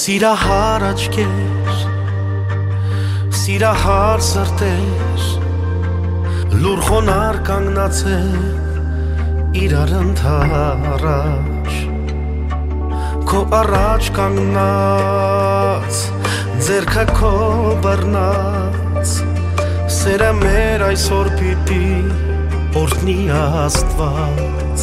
Սիրահար աչքեր, սիրահար սրտեր, լուր խոնար կանգնացել իրար ընդառաջ, քո առաջ կանգնած, ձեռքը քո բռնած, սերը մեր այսօր պիտի օրհնի Աստված,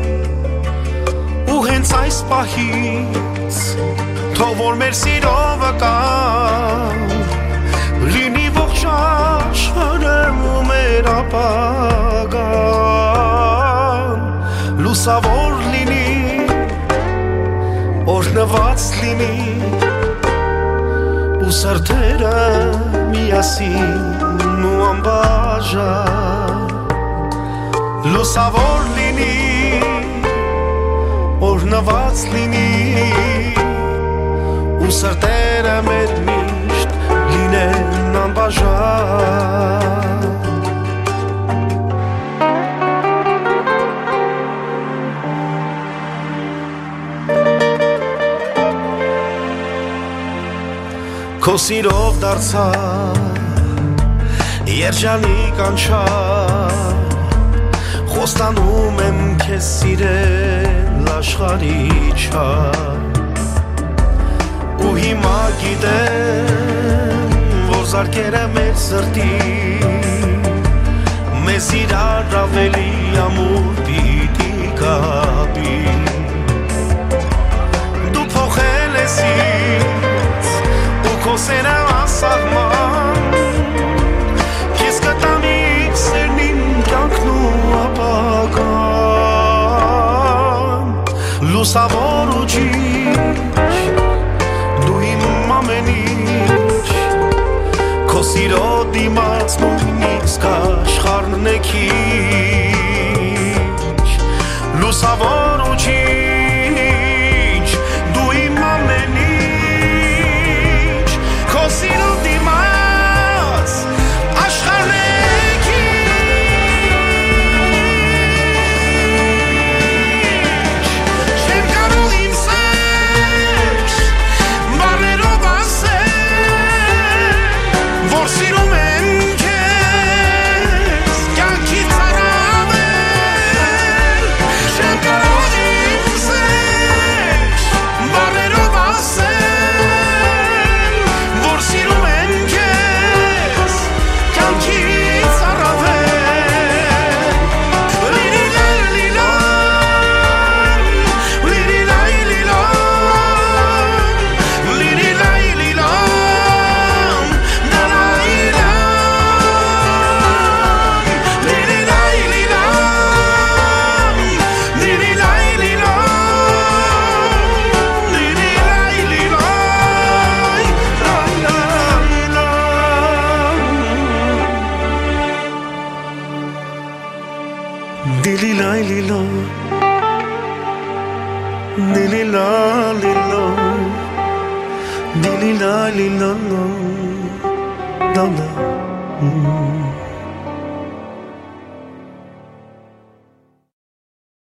ու հենց այս պահից թող որ մեր սիրո վկան լինի ողջ աշխարհն ու մեր ապագան լուսավոր լինի օրհնված լինի ու սրտերը միասին ու անբաժան լուսավոր լինի օրհնված լինի ու սրտերը մեր միշտ լինեն անբաժան Քո սիրով դարձա երջանիկ անչափ խոստանում եմ քեզ սիրել աշխարհի չափ ու հիմա գիտեմ որ զարկերը մեր սրտի մեզ իրար ավելի ամուր պիտի կապի դու փոխել ես ինձ ու քո սերը անսահման քեզ կտամ իմ սերնին կյանքն ու ապագան լուսավոր ու ճիշտ դու իմ ամեն ինչ քո սիրո դիմաց նույնիսկ աշխարհն է քիչ լուսավոր ու ճիշտ դու իմ ամեն ինչ քո սիրո դիմաց աշխարհն է Dili la li la la la la